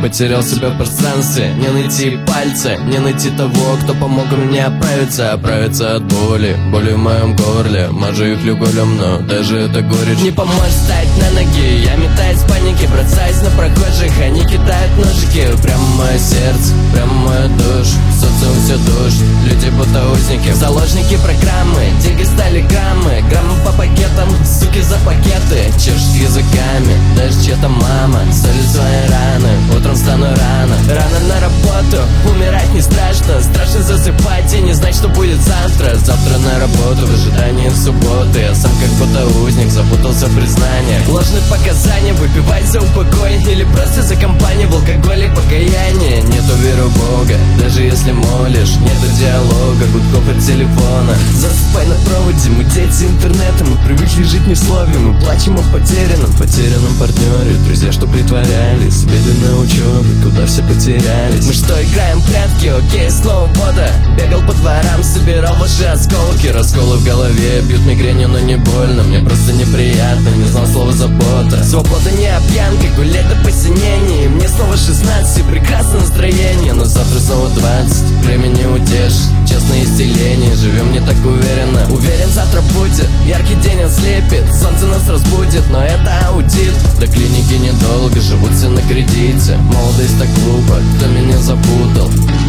потерял себя в пространстве. Не найти пальца, не найти того, кто помог мне оправиться от боли, боли в моем горле. Мажу их люголем, но даже это горечь не поможет встать на ноги. Я метаюсь в панике, бросаюсь на прохожих. Они кидают ножики прямо в мое сердце, прямо в мою душу. Социум все душит, люди будто узники, заложники программы. Деньги стали граммы, граммы по пакетам, суки за пакеты чешут языками. Даже чья-то мама солит свои раны. Утром встану рано, рано на работу. Умирать не страшно, страшно засыпать и не знать, что будет завтра. Завтра на работу в ожидании субботы. Я сам как будто узник, запутался в признаниях. Ложные показания, выпивать за упокой или просто за компанию в алкоголе и покаяние. Нету веры в Бога, даже если молишь. Нету диалога, гудков от телефона. Засыпай на проводе, мы дети интернета. Мы привыкли жить не в слове, мы плачем о потерянном партнере. Друзья, что притворялись, беды на учебе, куда все потерялись. Мы что, играем в прятки? Окей, снова вода. Бегал по дворам, собирал ваши осколки. Расколы в голове, бьют мигренью, но не больно. Мне просто неприятно, не знал слова забота. Свобода не о пьянке, гулять до посинения. Мне снова 16 и прекрасное настроение. Но завтра снова 20, времени утешить. Честное исцеление, живем не так уверенно. Уверен, завтра будет яркий день, ослепит. Солнце нас разбудит, но это аудит. До клиники недолго, живут все на кредите. Молодость так глупо, кто меня запутал?